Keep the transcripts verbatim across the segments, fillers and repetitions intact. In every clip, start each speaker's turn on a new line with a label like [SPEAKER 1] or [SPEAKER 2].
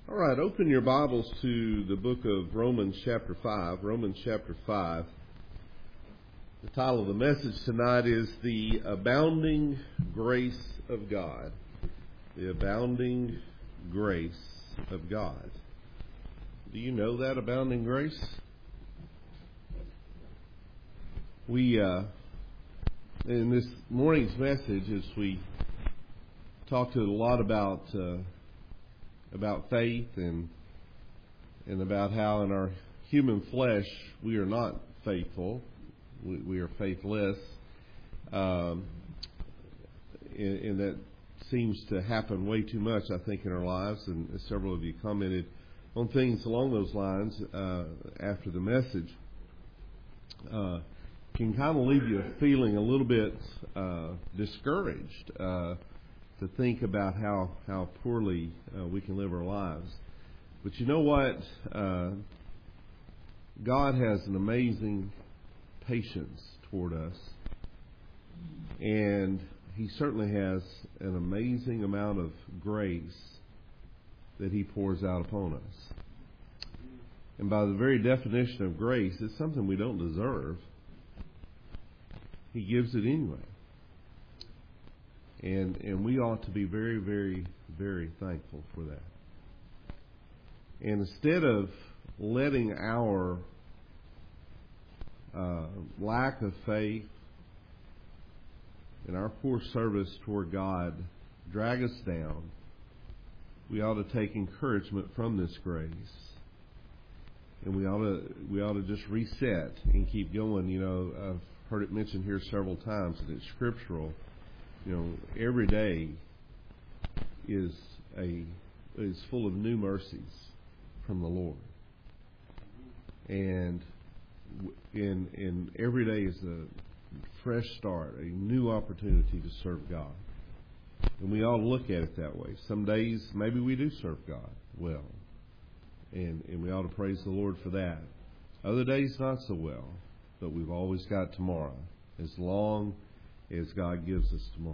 [SPEAKER 1] All right, open your Bibles to the book of Romans chapter five. Romans chapter five. The title of the message tonight is The Abounding Grace of God. The Abounding Grace of God. Do you know that abounding grace? We, uh, in this morning's message, as we talked a lot about uh, about faith and and about how in our human flesh we are not faithful, we, we are faithless, um, and, and that seems to happen way too much, I think, in our lives. And several of you commented on things along those lines uh, after the message. Uh, can kind of leave you feeling a little bit uh, discouraged. Uh, to think about how, how poorly uh, we can live our lives. But you know what? Uh, God has an amazing patience toward us. And He certainly has an amazing amount of grace that He pours out upon us. And by the very definition of grace, it's something we don't deserve. He gives it anyway. And and we ought to be very, very, very thankful for that. And instead of letting our uh, lack of faith and our poor service toward God drag us down, we ought to take encouragement from this grace. And we ought to we ought to just reset and keep going. You know, I've heard it mentioned here several times, and it's scriptural. You know, every day is a is full of new mercies from the Lord, and in in every day is a fresh start, a new opportunity to serve God, and we all look at it that way. Some days maybe we do serve God well, and and we ought to praise the Lord for that. Other days not so well, but we've always got tomorrow, as long as God gives us tomorrow.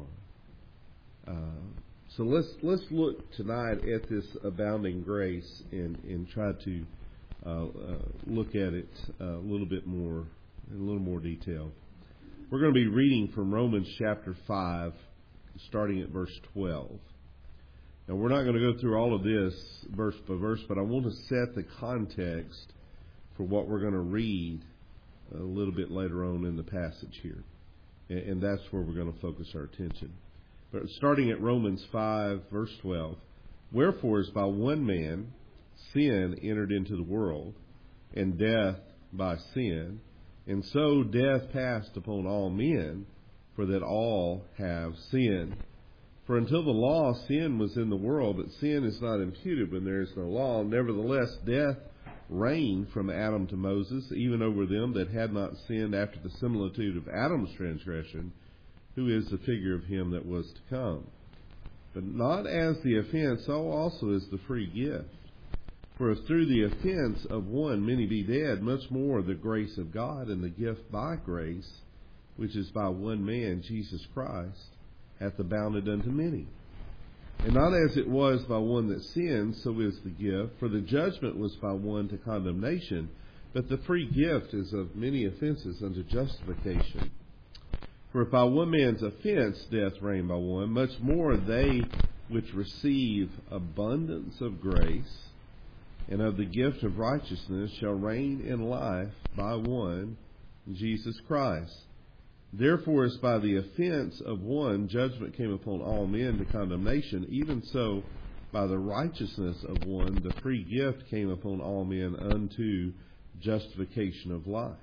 [SPEAKER 1] Uh, so let's let's look tonight at this abounding grace and, and try to uh, uh, look at it a little bit more, in a little more detail. We're going to be reading from Romans chapter five, starting at verse twelve. Now we're not going to go through all of this verse by verse, but I want to set the context for what we're going to read a little bit later on in the passage here. And that's where we're going to focus our attention. But starting at Romans five, verse twelve, wherefore as by one man sin entered into the world, and death by sin, and so death passed upon all men, for that all have sinned. For until the law, sin was in the world, but sin is not imputed when there is no law. Nevertheless, death reigned from Adam to Moses, even over them that had not sinned after the similitude of Adam's transgression, who is the figure of him that was to come. But not as the offense, so also is the free gift. For if through the offense of one many be dead, much more the grace of God and the gift by grace, which is by one man, Jesus Christ, hath abounded unto many. And not as it was by one that sinned, so is the gift. For the judgment was by one to condemnation, but the free gift is of many offenses unto justification. For if by one man's offense death reigned by one, much more they which receive abundance of grace and of the gift of righteousness shall reign in life by one, Jesus Christ. Therefore, as by the offense of one judgment came upon all men to condemnation, even so by the righteousness of one the free gift came upon all men unto justification of life.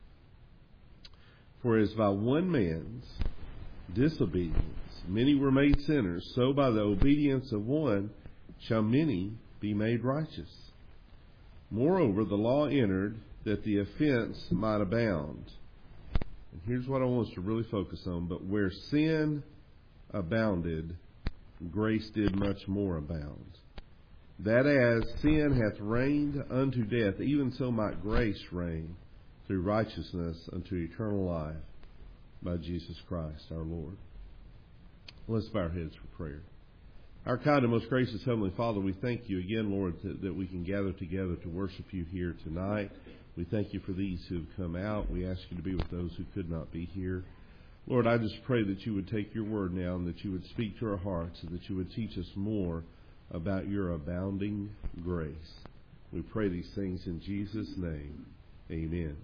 [SPEAKER 1] For as by one man's disobedience many were made sinners, so by the obedience of one shall many be made righteous. Moreover, the law entered that the offense might abound. And here's what I want us to really focus on. But where sin abounded, grace did much more abound. That as sin hath reigned unto death, even so might grace reign through righteousness unto eternal life by Jesus Christ our Lord. Let's bow our heads for prayer. Our kind and most gracious Heavenly Father, we thank you again, Lord, that, that we can gather together to worship you here tonight. We thank you for these who have come out. We ask you to be with those who could not be here. Lord, I just pray that you would take your word now and that you would speak to our hearts and that you would teach us more about your abounding grace. We pray these things in Jesus' name. Amen.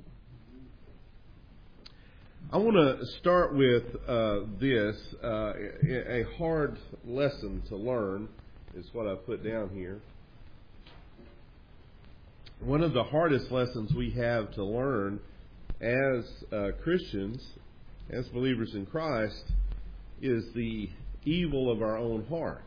[SPEAKER 1] I want to start with uh, this. Uh, a hard lesson to learn is what I put down here. One of the hardest lessons we have to learn as uh, Christians, as believers in Christ, is the evil of our own heart.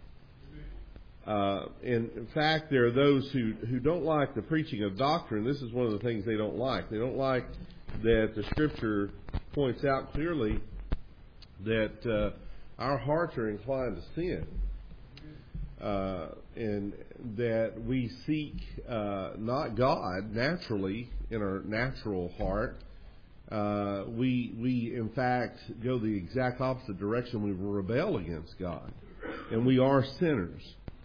[SPEAKER 1] Uh, and in fact, there are those who, who don't like the preaching of doctrine. This is one of the things they don't like. They don't like that the Scripture points out clearly that uh, our hearts are inclined to sin. Uh, and that we seek uh, not God naturally in our natural heart. Uh, we, we, in fact, go the exact opposite direction. We rebel against God. And we are sinners.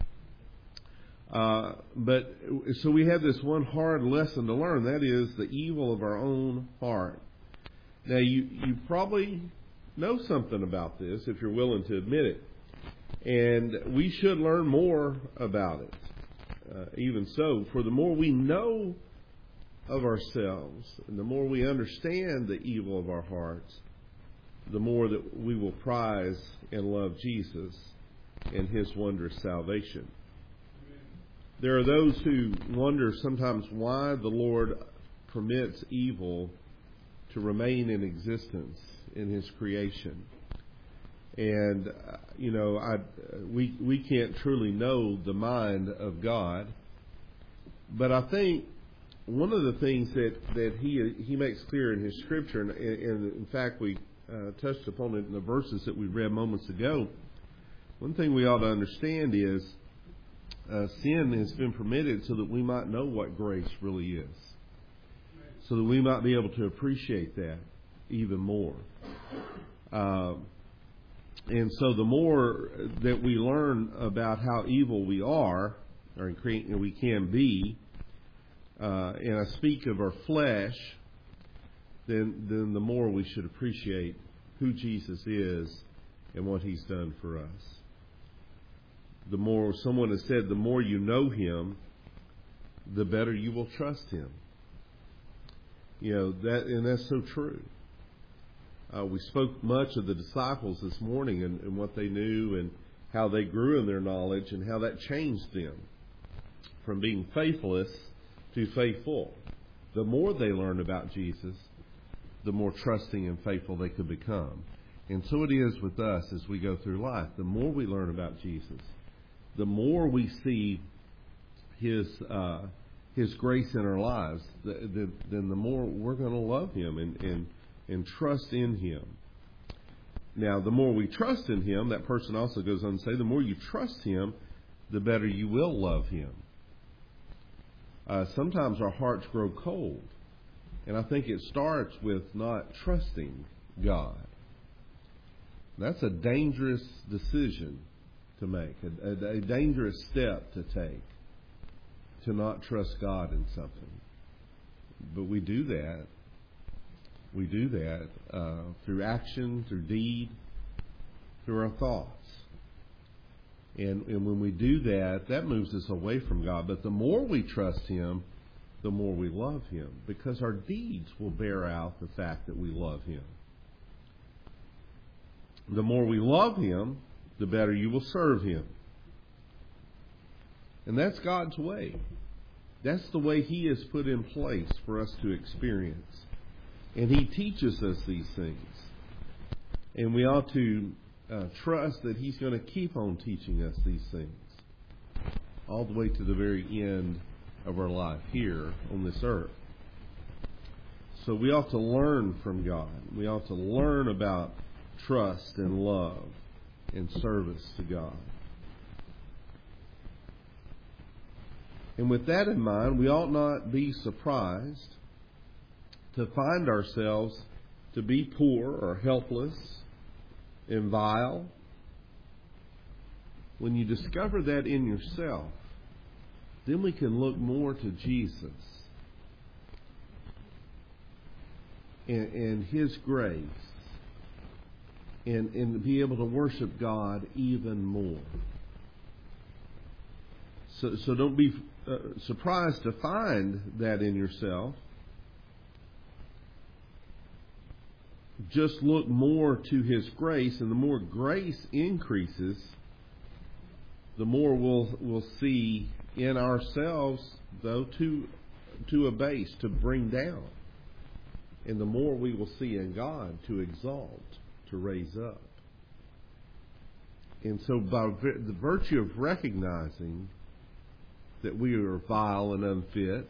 [SPEAKER 1] Uh, but so we have this one hard lesson to learn. That is the evil of our own heart. Now, you, you probably know something about this if you're willing to admit it. And we should learn more about it. Uh, even so, for the more we know of ourselves and the more we understand the evil of our hearts, the more that we will prize and love Jesus and His wondrous salvation. There are those who wonder sometimes why the Lord permits evil to remain in existence in His creation. And, uh, you know, I, we we can't truly know the mind of God. But I think one of the things that, that he he makes clear in His Scripture, and, and in fact we uh, touched upon it in the verses that we read moments ago, one thing we ought to understand is uh, sin has been permitted so that we might know what grace really is. So that we might be able to appreciate that even more. Uh, And so the more that we learn about how evil we are, or we can be, uh, and I speak of our flesh, then, then the more we should appreciate who Jesus is and what He's done for us. The more, someone has said, the more you know Him, the better you will trust Him. You know, that, and that's so true. Uh, we spoke much of the disciples this morning and, and what they knew and how they grew in their knowledge and how that changed them from being faithless to faithful. The more they learned about Jesus, the more trusting and faithful they could become. And so it is with us as we go through life. The more we learn about Jesus, the more we see His uh, His grace in our lives, the, the, then the more we're going to love Him and, and and trust in Him. Now, the more we trust in Him, that person also goes on to say, the more you trust Him, the better you will love Him. Uh, sometimes our hearts grow cold, and I think it starts with not trusting God. That's a dangerous decision to make, a, a, a dangerous step to take, to not trust God in something. But we do that. We do that uh, through action, through deed, through our thoughts. And, and when we do that, that moves us away from God. But the more we trust Him, the more we love Him. Because our deeds will bear out the fact that we love Him. The more we love Him, the better you will serve Him. And that's God's way. That's the way He has put in place for us to experience. And He teaches us these things. And we ought to uh, trust that He's going to keep on teaching us these things all the way to the very end of our life here on this earth. So we ought to learn from God. We ought to learn about trust and love and service to God. And with that in mind, we ought not be surprised to find ourselves to be poor or helpless and vile. when you discover that in yourself, then we can look more to Jesus and, and His grace and, and be able to worship God even more. So, so don't be uh, surprised to find that in yourself. Just look more to His grace, and the more grace increases, the more we'll we'll see in ourselves, though, to to abase, to bring down, and the more we will see in God to exalt, to raise up. And so, by the virtue of recognizing that we are vile and unfit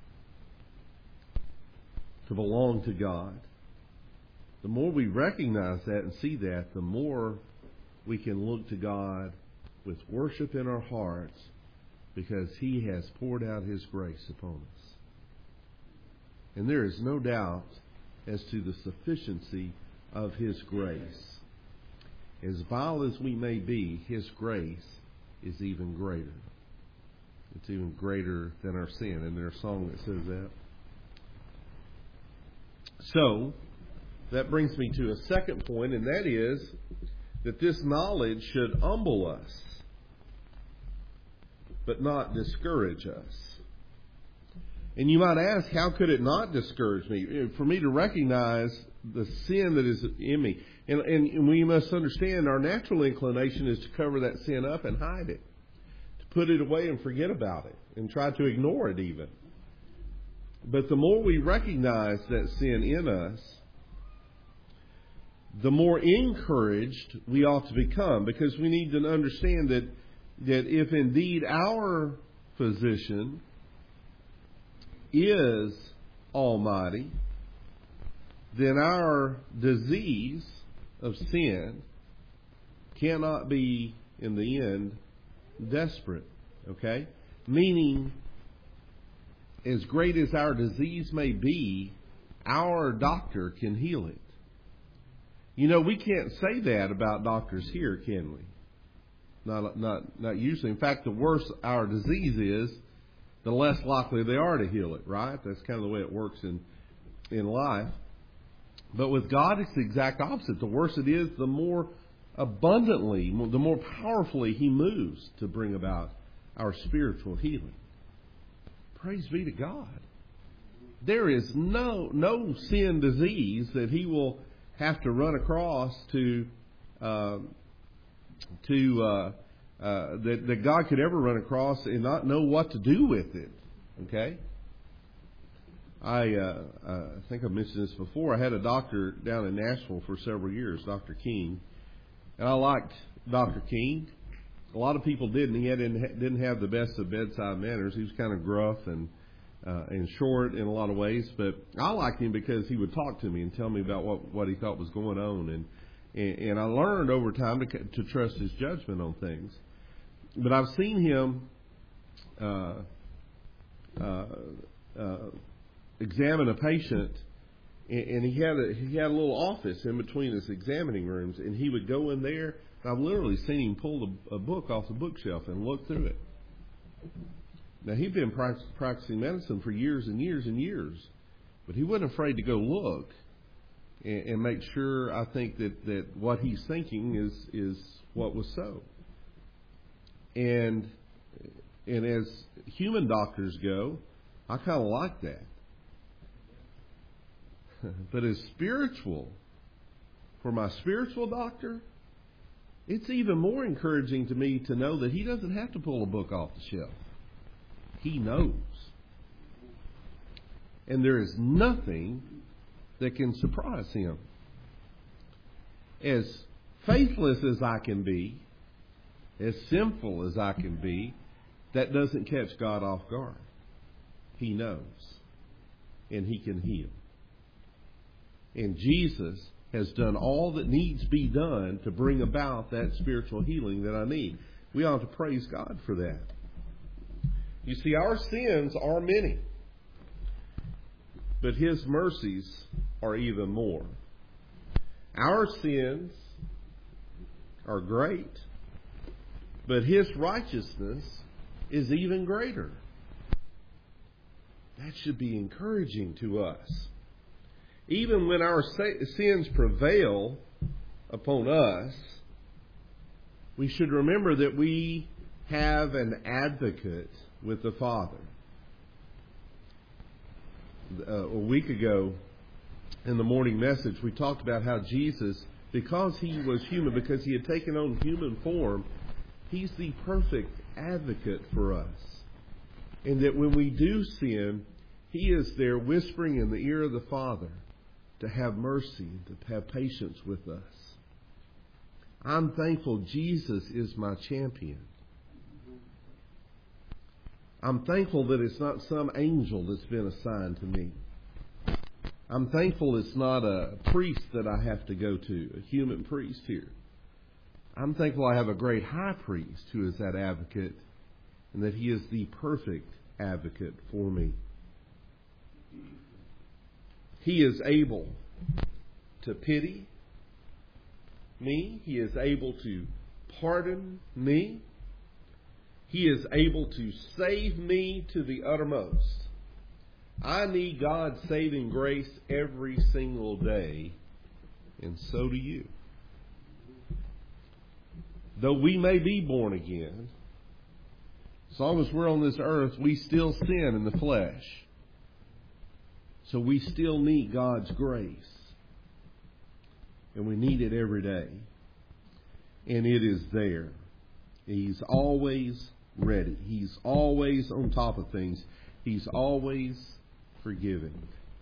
[SPEAKER 1] to belong to God, the more we recognize that and see that, the more we can look to God with worship in our hearts, because He has poured out His grace upon us. And there is no doubt as to the sufficiency of His grace. As vile as we may be, His grace is even greater. It's even greater than our sin. And there's a song that says that. So, that brings me to a second point, and that is that this knowledge should humble us, but not discourage us. And you might ask, how could it not discourage me? For me to recognize the sin that is in me. And, and we must understand our natural inclination is to cover that sin up and hide it, to put it away and forget about it, and try to ignore it even. But the more we recognize that sin in us, the more encouraged we ought to become, because we need to understand that, that if indeed our physician is almighty, then our disease of sin cannot be, in the end, desperate. Okay? Meaning, as great as our disease may be, our doctor can heal it. You know, we can't say that about doctors here, can we? Not, not, not usually. In fact, the worse our disease is, the less likely they are to heal it, right? That's kind of the way it works in, in life. But with God, it's the exact opposite. The worse it is, the more abundantly, the more powerfully He moves to bring about our spiritual healing. Praise be to God. There is no, no sin disease that He will have to run across to uh, to uh, uh, that, that God could ever run across and not know what to do with it. Okay, I uh, uh, I think I mentioned this before. I had a doctor down in Nashville for several years, Doctor King, and I liked Doctor King. A lot of people didn't. He had, didn't have the best of bedside manners. He was kind of gruff and Uh, and short in a lot of ways, but I liked him because he would talk to me and tell me about what, what he thought was going on, and, and and I learned over time to, to trust his judgment on things. But I've seen him uh, uh, uh, examine a patient, and, and he had a he had a little office in between his examining rooms, and he would go in there. I've literally seen him pull a, a book off the bookshelf and look through it. Now, he'd been practicing medicine for years and years and years, but he wasn't afraid to go look and, and make sure, I think, that, that what he's thinking is is what was so. And and as human doctors go, I kind of like that. But as spiritual, for my spiritual doctor, it's even more encouraging to me to know that he doesn't have to pull a book off the shelf. He knows. And there is nothing that can surprise him. As faithless as I can be, as sinful as I can be, that doesn't catch God off guard. He knows. And He can heal. And Jesus has done all that needs to be done to bring about that spiritual healing that I need. We ought to praise God for that. You see, our sins are many, but His mercies are even more. Our sins are great, but His righteousness is even greater. That should be encouraging to us. Even when our sins prevail upon us, we should remember that we have an advocate with the Father. Uh, a week ago, in the morning message, we talked about how Jesus, because He was human, because He had taken on human form, He's the perfect advocate for us. And that when we do sin, He is there whispering in the ear of the Father to have mercy, to have patience with us. I'm thankful Jesus is my champion. I'm thankful that it's not some angel that's been assigned to me. I'm thankful it's not a priest that I have to go to, a human priest here. I'm thankful I have a great high priest who is that advocate, and that He is the perfect advocate for me. He is able to pity me. He is able to pardon me. He is able to save me to the uttermost. I need God's saving grace every single day, and so do you. Though we may be born again, as long as we're on this earth, we still sin in the flesh. So we still need God's grace. And we need it every day. And it is there. He's always ready. He's always on top of things. He's always forgiving.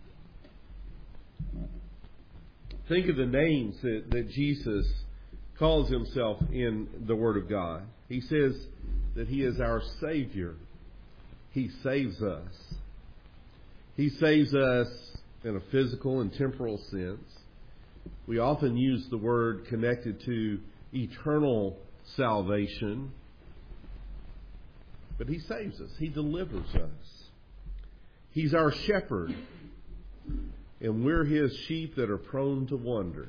[SPEAKER 1] Think of the names that, that Jesus calls Himself in the Word of God. He says that He is our Savior. He saves us. He saves us in a physical and temporal sense. We often use the word connected to eternal salvation. But He saves us. He delivers us. He's our shepherd. And we're His sheep that are prone to wander.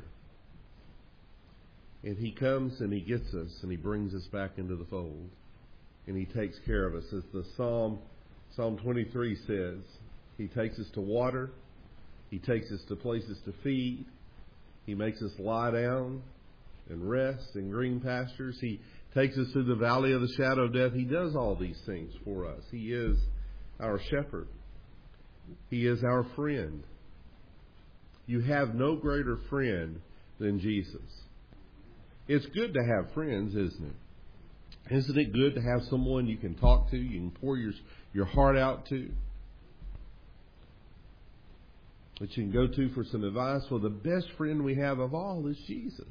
[SPEAKER 1] And He comes and He gets us and He brings us back into the fold. And He takes care of us. As the Psalm, Psalm twenty-three says, He takes us to water. He takes us to places to feed. He makes us lie down and rest in green pastures. He takes us through the valley of the shadow of death. He does all these things for us. He is our shepherd. He is our friend. You have no greater friend than Jesus. It's good to have friends, isn't it? Isn't it good to have someone you can talk to, you can pour your, your heart out to, that you can go to for some advice? Well, the best friend we have of all is Jesus.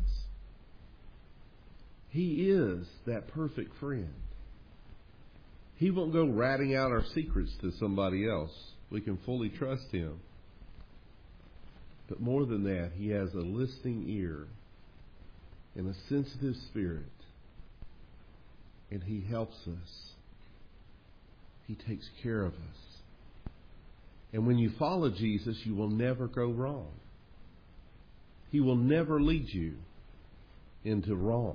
[SPEAKER 1] He is that perfect friend. He won't go ratting out our secrets to somebody else. We can fully trust Him. But more than that, He has a listening ear and a sensitive spirit. And He helps us. He takes care of us. And when you follow Jesus, you will never go wrong. He will never lead you into wrong.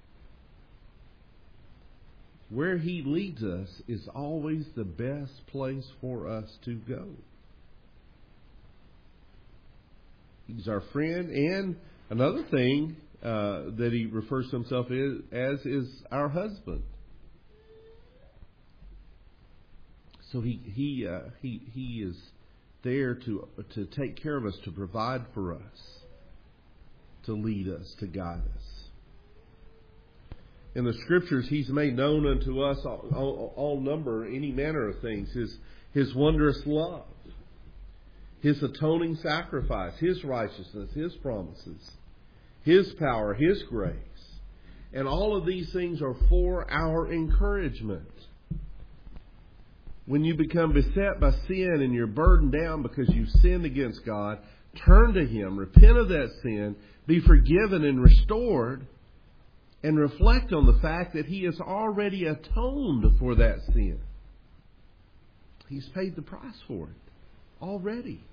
[SPEAKER 1] Where He leads us is always the best place for us to go. He's our friend. And another thing uh, that He refers to Himself as is our husband. So he he uh, he he is there to to take care of us, to provide for us, to lead us, to guide us. In the Scriptures, He's made known unto us all, all, all number, any manner of things. His His wondrous love, His atoning sacrifice, His righteousness, His promises, His power, His grace, and all of these things are for our encouragement. When you become beset by sin and you're burdened down because you've sinned against God, turn to Him, repent of that sin, be forgiven and restored, and reflect on the fact that He has already atoned for that sin. He's paid the price for it already.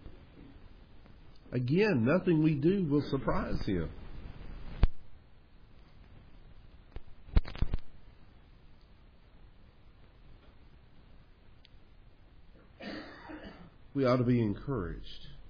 [SPEAKER 1] Again, nothing we do will surprise Him. we ought to be encouraged.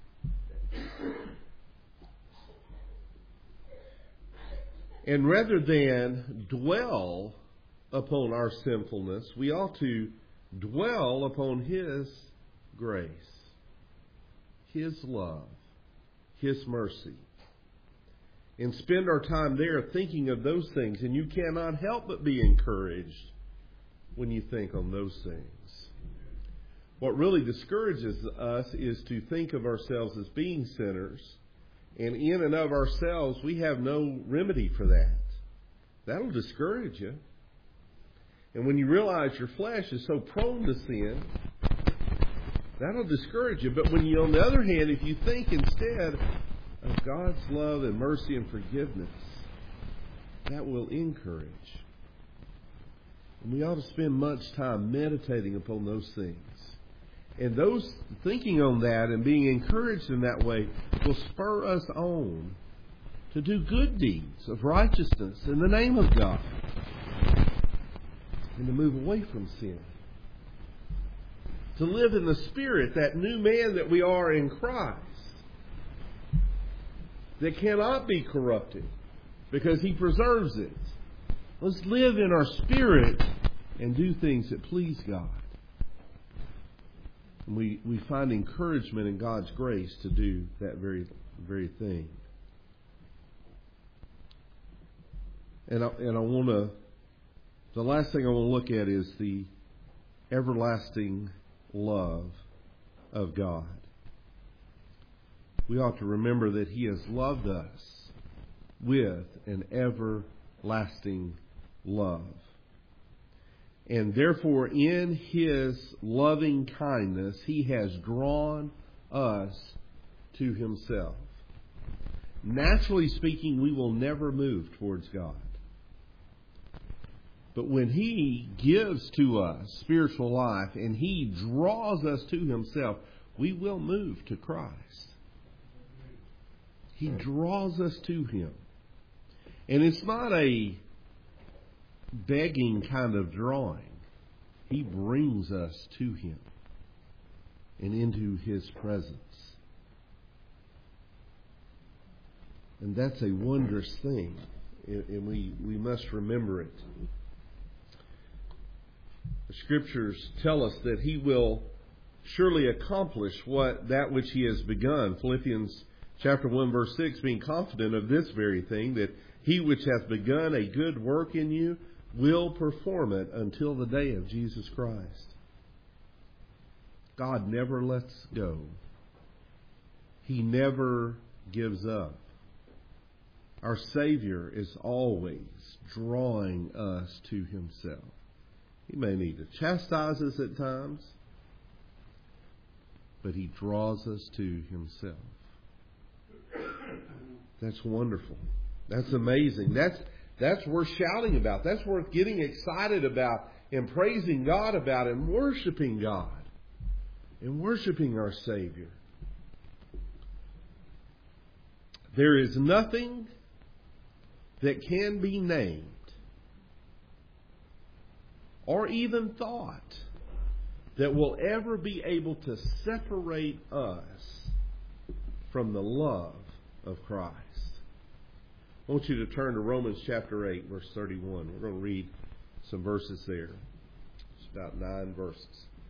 [SPEAKER 1] And rather than dwell upon our sinfulness, we ought to dwell upon His grace, His love, His mercy, and spend our time there thinking of those things. And you cannot help but be encouraged when you think on those things. What really discourages us is to think of ourselves as being sinners, and in and of ourselves we have no remedy for that. That'll discourage you. And when you realize your flesh is so prone to sin, that'll discourage you. But when you, on the other hand, if you think instead of God's love and mercy and forgiveness, that will encourage. And we ought to spend much time meditating upon those things. And those thinking on that and being encouraged in that way will spur us on to do good deeds of righteousness in the name of God and to move away from sin. To live in the Spirit, that new man that we are in Christ, that cannot be corrupted because He preserves it. Let's live in our spirit and do things that please God. And we, we find encouragement in God's grace to do that very, very thing. And I, and I want to, the last thing I want to look at is the everlasting love of God. We ought to remember that He has loved us with an everlasting love. And therefore, in His loving kindness, He has drawn us to Himself. Naturally speaking, we will never move towards God. But when He gives to us spiritual life and He draws us to Himself, we will move to Christ. He draws us to Him. And it's not a begging kind of drawing. He brings us to Him and into His presence. And that's a wondrous thing. And we, we must remember it. The Scriptures tell us that He will surely accomplish what that which He has begun. Philippians chapter one verse six, being confident of this very thing, that He which hath begun a good work in you will perform it until the day of Jesus Christ. God never lets go. He never gives up. Our Savior is always drawing us to Himself. He may need to chastise us at times, but He draws us to Himself. That's wonderful. That's amazing. That's that's worth shouting about. That's worth getting excited about and praising God about and worshiping God and worshiping our Savior. There is nothing that can be named or even thought that will ever be able to separate us from the love of Christ. I want you to turn to Romans chapter eight, verse thirty-one. We're going to read some verses there. It's about nine verses.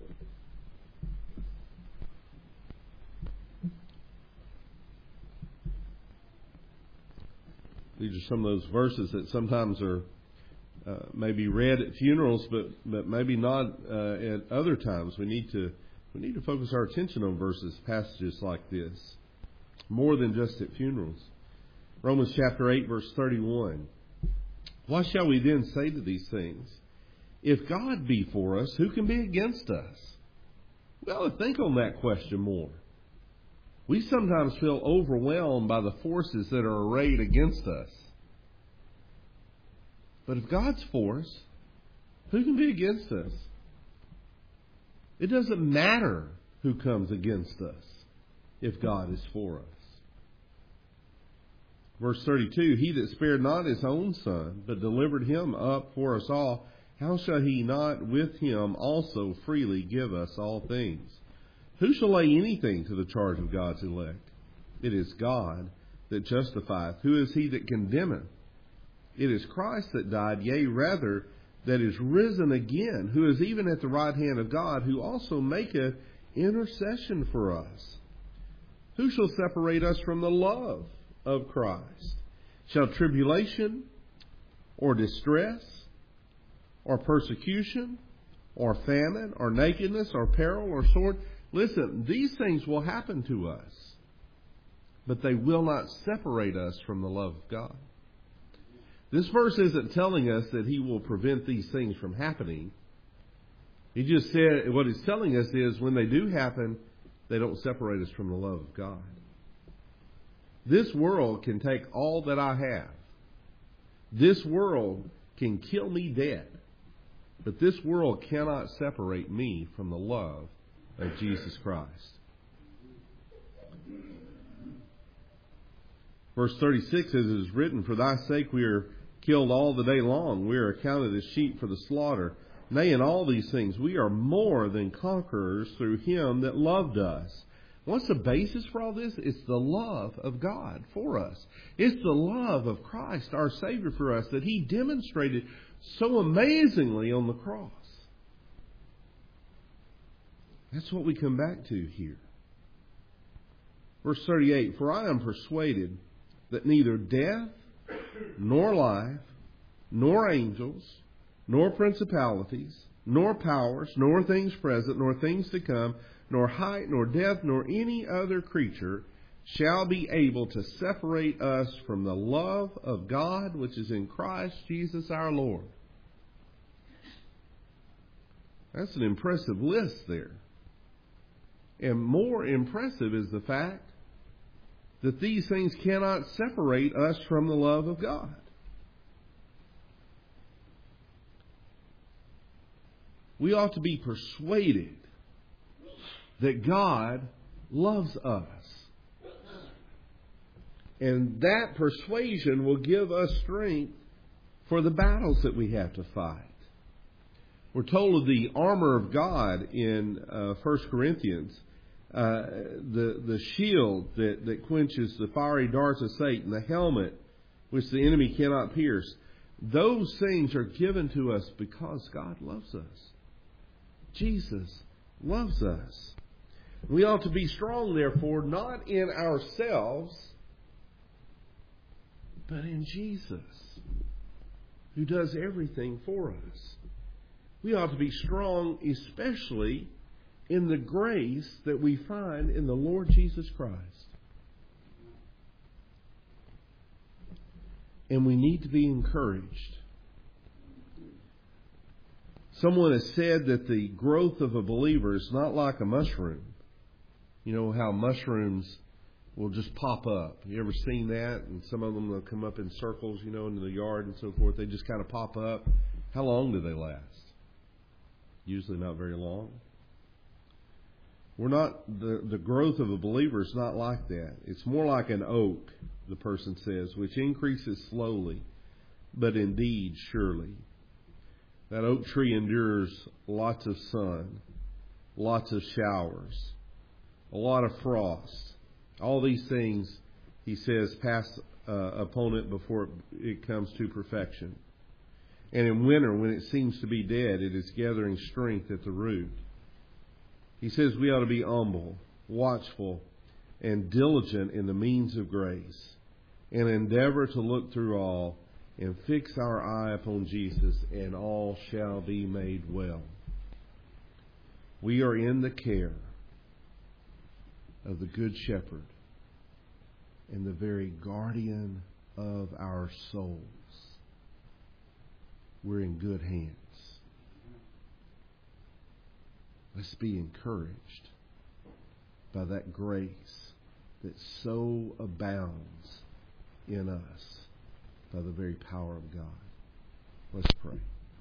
[SPEAKER 1] These are some of those verses that sometimes are uh, maybe read at funerals, but but maybe not uh, at other times. We need to we need to focus our attention on verses, passages like this, more than just at funerals. Romans chapter eight, verse thirty-one. What shall we then say to these things? If God be for us, who can be against us? We ought to think on that question more. We sometimes feel overwhelmed by the forces that are arrayed against us. But if God's for us, who can be against us? It doesn't matter who comes against us if God is for us. Verse thirty-two, He that spared not His own Son, but delivered Him up for us all, how shall He not with Him also freely give us all things? Who shall lay anything to the charge of God's elect? It is God that justifieth. Who is he that condemneth? It is Christ that died, yea, rather, that is risen again, who is even at the right hand of God, who also maketh intercession for us. Who shall separate us from the love of Christ? Shall tribulation, or distress, or persecution, or famine, or nakedness, or peril, or sword? Listen, these things will happen to us, but they will not separate us from the love of God. This verse isn't telling us that he will prevent these things from happening. He just said, what he's telling us is when they do happen, they don't separate us from the love of God. This world can take all that I have. This world can kill me dead. But this world cannot separate me from the love of Jesus Christ. Verse thirty-six says, it is written, for thy sake we are killed all the day long. We are accounted as sheep for the slaughter. Nay, in all these things we are more than conquerors through him that loved us. What's the basis for all this? It's the love of God for us. It's the love of Christ, our Savior, for us, that he demonstrated so amazingly on the cross. That's what we come back to here. Verse thirty-eight, for I am persuaded that neither death, nor life, nor angels, nor principalities, nor powers, nor things present, nor things to come, nor height, nor depth, nor any other creature shall be able to separate us from the love of God which is in Christ Jesus our Lord. That's an impressive list there. And more impressive is the fact that these things cannot separate us from the love of God. We ought to be persuaded that God loves us. And that persuasion will give us strength for the battles that we have to fight. We're told of the armor of God in uh, First Corinthians. Uh, the the shield that, that quenches the fiery darts of Satan, the helmet which the enemy cannot pierce. Those things are given to us because God loves us. Jesus loves us. We ought to be strong, therefore, not in ourselves, but in Jesus, who does everything for us. We ought to be strong, especially in the grace that we find in the Lord Jesus Christ. And we need to be encouraged. Someone has said that the growth of a believer is not like a mushroom. You know how mushrooms will just pop up. You ever seen that? And some of them will come up in circles, you know, into the yard and so forth. They just kind of pop up. How long do they last? Usually not very long. We're not, the, the growth of a believer is not like that. It's more like an oak, the person says, which increases slowly, but indeed surely. That oak tree endures lots of sun, lots of showers, a lot of frost. All these things, he says, pass uh, upon it before it comes to perfection. And in winter, when it seems to be dead, it is gathering strength at the root. He says we ought to be humble, watchful, and diligent in the means of grace, and endeavor to look through all, and fix our eye upon Jesus, and all shall be made well. We are in the care of the Good Shepherd and the very guardian of our souls. We're in good hands. Let's be encouraged by that grace that so abounds in us by the very power of God. Let's pray.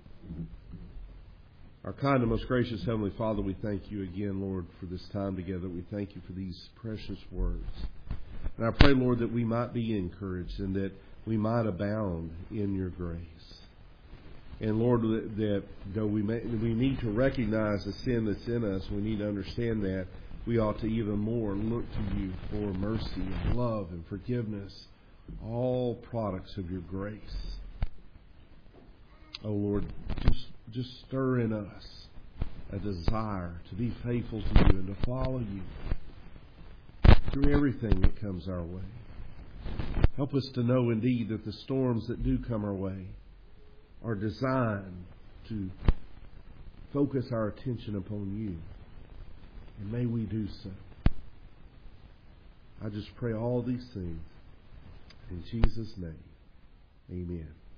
[SPEAKER 1] Our kind and most gracious Heavenly Father, we thank you again, Lord, for this time together. We thank you for these precious words. And I pray, Lord, that we might be encouraged and that we might abound in your grace. And Lord, that though we may, we need to recognize the sin that's in us, we need to understand that. we ought to even more look to you for mercy and love and forgiveness, all products of your grace. Oh Lord, just, just stir in us a desire to be faithful to you and to follow you through everything that comes our way. Help us to know indeed that the storms that do come our way are designed to focus our attention upon you. And may we do so. I just pray all these things in Jesus' name. Amen.